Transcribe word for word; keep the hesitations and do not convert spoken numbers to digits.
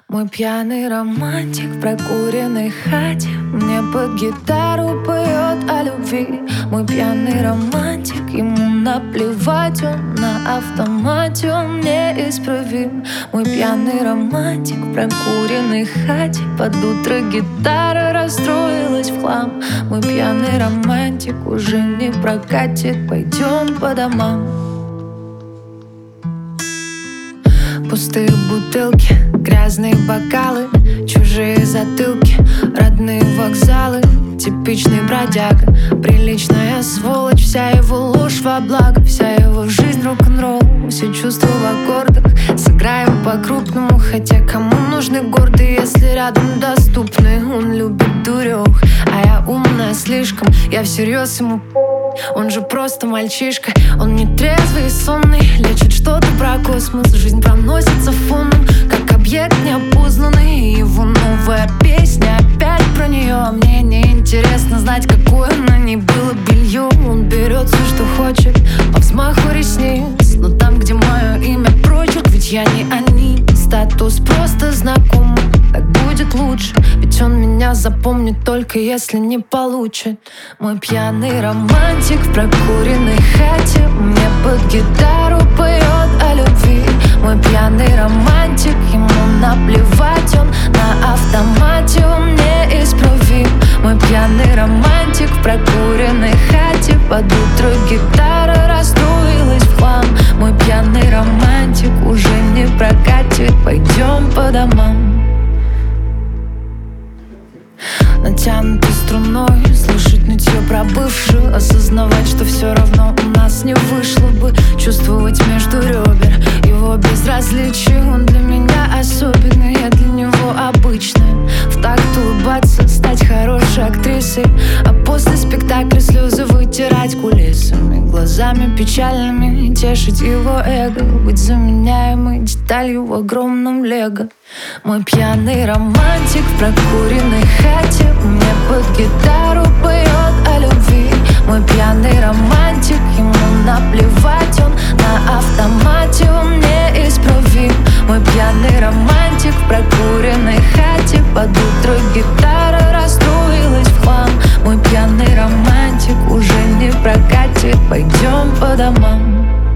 Мой пьяный романтик в прокуренной хате мне под гитару поет о любви. Мой пьяный романтик, ему наплевать, он на автомате, он неисправим. Мой пьяный романтик в прокуренной хате под утро гитара расстроилась в хлам. Мой пьяный романтик уже не прокатит, пойдем по домам. Пустые бутылки, грязные бокалы, чужие затылки, родные вокзалы. Типичный бродяга, приличная сволочь, вся его ложь во благо, вся его жизнь рок-н-ролл, все чувства в аккордах. Сыграем по-крупному, хотя кому нужны гордые, если рядом доступны. Он любит дурёх, а я умная слишком, я всерьез ему. Он же просто мальчишка, он не трезвый и сонный, лечит что-то про космос. Жизнь проносится фоном, как объект неопознанный. Его новая песня опять про нее, а мне не интересно знать, какое на ней было белье. Он берет все, что хочет, по взмаху ресниц, но там, где мое имя прочерк, ведь я не они. Статус просто знакомый, так будет лучше, ведь он меня запомнит только если не получит. Мой пьяный романтик в прокуренной хате мне под гитару поет о любви. Мой пьяный романтик, ему наплевать, он на автомате, он неисправим. Мой пьяный романтик в прокуренной хате под утро гитара расстроилась в хлам. Мой пьяный романтик уже не прокатит, пойдем по домам. Натянутой струной слышать нытье про бывшую, осознавать, что все равно у нас не вышло бы, чувствовать между ребер его безразличие. Он для меня особенный, я для него обычная. В такт улыбаться, стать хорошей актрисой, а после спектакля слезы вытирать кулисами, глазами печальными тешить его эго, быть заменяемой деталью в огромном лего. Мой пьяный романтик в прокуренной хате мне под гитару поет о любви. Мой пьяный романтик, ему наплевать, он на автомате, он неисправим. Мой пьяный романтик в прокуренной хате под утро гитара расстроилась в хлам. Мой пьяный романтик уже не прокатит, пойдем по домам.